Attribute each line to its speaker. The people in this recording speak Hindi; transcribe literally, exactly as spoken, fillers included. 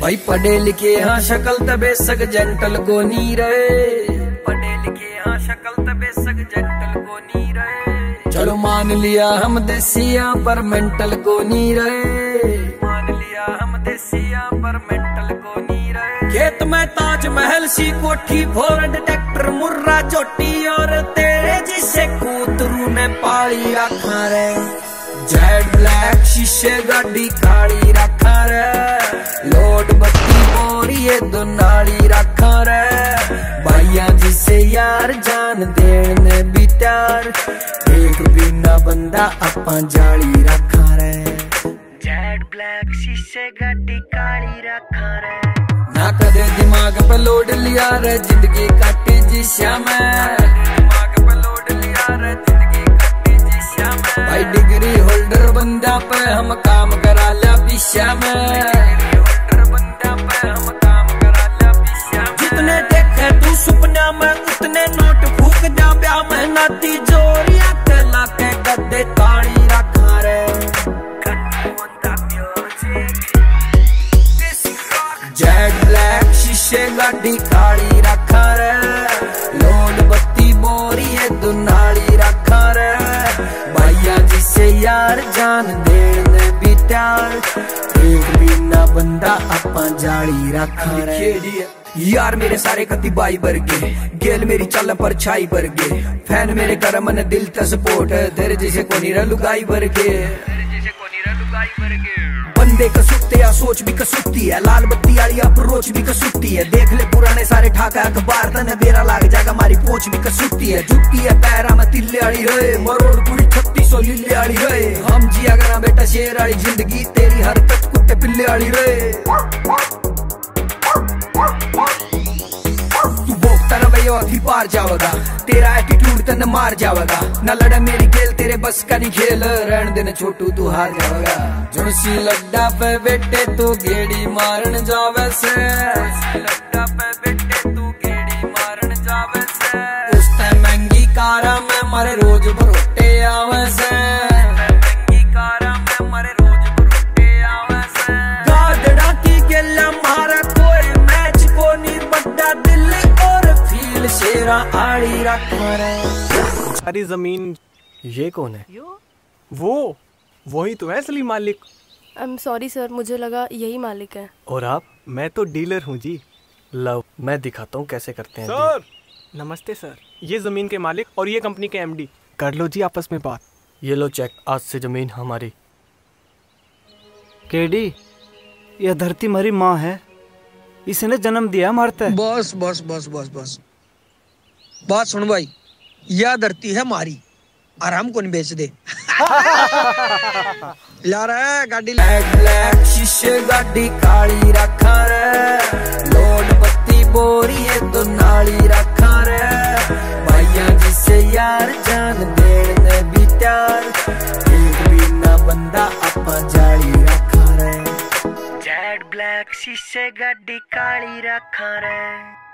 Speaker 1: भाई पढ़े लिखे हाँ शक्ल तबे सक जेंटल को नी रहे, पढ़े लिखे हाँ शक्ल तबे सक जेंटल को नी रहे। चलो मान लिया हम देसिया पर मेंटल को नी रहे, मान लिया हम देसिया पर मेंटल को नी रहे। खेत में ताजमहल सी कोठी फोर्ड ट्रैक्टर मुर्रा चोटी और तेरे जिसे कूतरू ने पाली रखा रे। जेड ब्लैक शीशे गाड़ी काली रखा रे, लोड बत्ती बोरी ये दो नाली रखा रे। भाइया जिसे यार जान देने भी त्यार, एक बिना बंदा अपा जाली रखा रे।
Speaker 2: जेड ब्लैक शीशे गाड़ी काली रखा रे।
Speaker 1: ना कदे दिमाग पे लोड लिया रे, जिंदगी काटी जिस्या में, दिमाग पे लोड लिया रे, जिंदगी काटी जिस्या में। भाई डिग्री होल्डर बंदा पे हम काम करा लिया पिस्या में, डिग्री होल्डर बंदा पे हम काम करा लिया पिस्या में। जितने देखे तू सुपना में उतने नोट फूक जा ब्याह में, नाती जोरिया के लाके गद्दे ताड़ी रखा रे। जेड ब्लैक शीशे गाड़ी काली रखा रे, लोड बत्ती बोरी ये दो नाली रखा रे। भाइया जिसे यार जान देने भी त्यार, एक बिना बंदा अपा जाली रखा रे। यार मेरे सारे कति बाई बरगे, गेल मेरी चल पर छाई बरगे। फैन मेरे कर मन दिल का सपोर्ट, तेरे जैसे कोनी रे लुगाई बरगे, तेरे जैसे कोनी रे लुगाई बरगे। बंदे कसुत्ते या सोच भी कसुत्ती है, लाल बत्ती वाली अप्रोच भी कसुत्ती है। देख ले पुराने सारे ठाका अखबार तने बेरा लाग जागा, मारी पोच भी कसुत्ती है। जुत्ती है पैरा में तिल्ले वाली रहे, मरोड़ कुड़ी छत्तीस सौ लिल्ले वाली रहे। हम जिया करा बेटा शेर वाली जिंदगी, तेरी हरकत कुत्ते पिल्ले वाली रहे। तू भोगता रवैया अभी पार जावेगा, तेरा एटीट्यूड तने मार जावेगा। न लड़ा मेरी गेल तेरे बस का नहीं खेल, रहन देने छोटू तू हार जावेगा। जुड़सी लड्डा पे बेटे तू गेड़ी मारन जावे से, लड्डा पे बेटे तू गेड़ी मारन जावे से। उस टाइम महंगी कारा में मारे रोज भरोटे आवे से, महंगी कारा में मारे रोज भरोटे आवे से। गादड़ा की गेला मारा कोई मैच को नहीं, बड्डा दिल और फील शेरा आड़ी रखा रे।
Speaker 3: सारी जमीन।
Speaker 4: ये कौन है?
Speaker 3: वो वही तो है असली मालिक।
Speaker 5: आई एम सॉरी सर, मुझे लगा यही मालिक है।
Speaker 4: और आप?
Speaker 3: मैं तो डीलर हूँ जी।
Speaker 4: लव, मैं दिखाता हूँ कैसे करते हैं।
Speaker 3: सर नमस्ते सर, ये जमीन के मालिक और ये कंपनी के एमडी। कर लो जी आपस में बात।
Speaker 4: ये लो चेक, आज से जमीन हमारी।
Speaker 6: केडी, यह धरती हमारी माँ है, इसने जन्म दिया मारता है।
Speaker 7: बस बस बस बस बस बात सुन भाई, यह धरती है हमारी, आराम को नहीं बेच दे। ला रहा है गाड़ी।
Speaker 1: ब्लैक शीशे गाड़ी काली रखा रे, लोड बत्ती बोरी ये दो नाली रखा रे। भाइया जिसे यार जान देने भी त्यार, एक बिना बंदा अपा जाली रखा रे।
Speaker 2: जेड ब्लैक शीशे गाड़ी काली रखा रे।